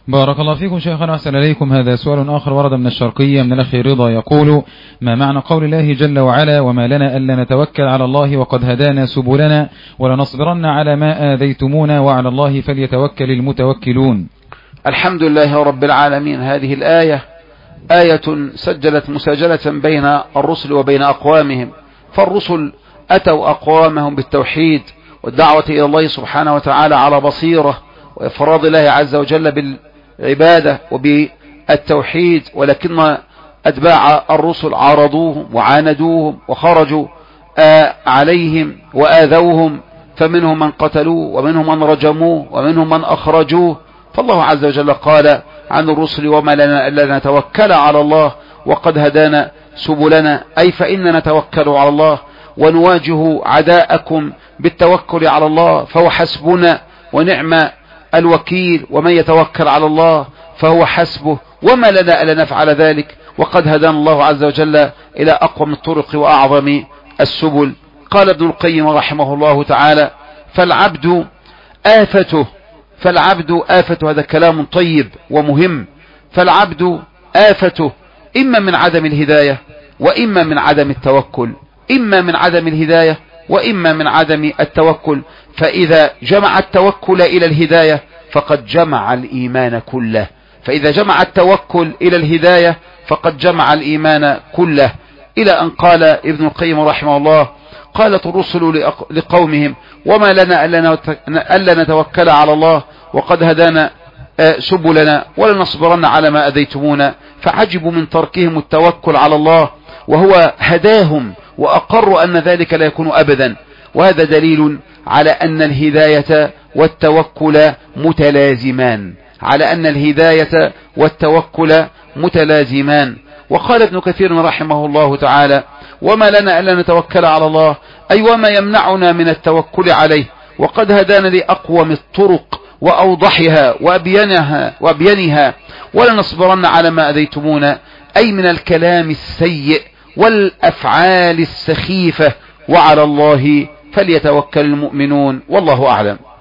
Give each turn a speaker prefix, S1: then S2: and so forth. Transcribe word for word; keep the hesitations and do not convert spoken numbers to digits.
S1: بارك الله فيكم شيخنا أحسن إليكم. هذا سؤال آخر ورد من الشرقية من الأخ رضا يقول: ما معنى قول الله جل وعلا: وما لنا ألا نتوكل على الله وقد هدانا سبلنا ولنصبرن على ما آذيتمونا وعلى الله فليتوكل المتوكلون؟
S2: الحمد لله رب العالمين. هذه الآية آية سجلت مساجلة بين الرسل وبين أقوامهم، فالرسل أتوا أقوامهم بالتوحيد والدعوة إلى الله سبحانه وتعالى على بصيرة وإفراد الله عز وجل بالعبادة وبالتوحيد، ولكن أتباع الرسل عارضوهم وعاندوهم وخرجوا عليهم وآذوهم، فمنهم من قتلوه ومنهم من رجموه ومنهم من أخرجوه. فالله عز وجل قال عن الرسل: وما لنا ألا نتوكل على الله وقد هدانا سبلنا، أي فإننا نتوكل على الله ونواجه عداءكم بالتوكل على الله، فهو حسبنا ونعم الوكيل، ومن يتوكل على الله فهو حسبه، وما لنا ألا نفعل ذلك وقد هدانا الله عز وجل إلى أقوم الطرق وأعظم السبل. قال ابن القيم رحمه الله تعالى: فالعبد آفته فالعبد آفته هذا كلام طيب ومهم. فالعبد آفته إما من عدم الهداية وإما من عدم التوكل، إما من عدم الهداية وإما من عدم التوكل. فإذا جمع التوكل إلى الهداية فقد جمع الإيمان كله، فإذا جمع التوكل إلى الهداية فقد جمع الإيمان كله. إلى أن قال ابن القيم رحمه الله: قالت الرسل لقومهم: وما لنا ألا نتوكل على الله وقد هدانا سبلنا ولنصبرن على ما أذيتمونا، فعجبوا من تركهم التوكل على الله وهو هداهم، وأقروا أن ذلك لا يكون أبدا. وهذا دليل على أن الهداية والتوكل متلازمان، على أن الهداية والتوكل متلازمان. وقال ابن كثير رحمه الله تعالى: وما لنا ألا نتوكل على الله، أي وما يمنعنا من التوكل عليه وقد هدانا لأقوم الطرق وأوضحها وأبينها, وأبينها ولنصبرن على ما أذيتمونا، أي من الكلام السيء والأفعال السخيفة، وعلى الله فليتوكل المؤمنون، والله أعلم.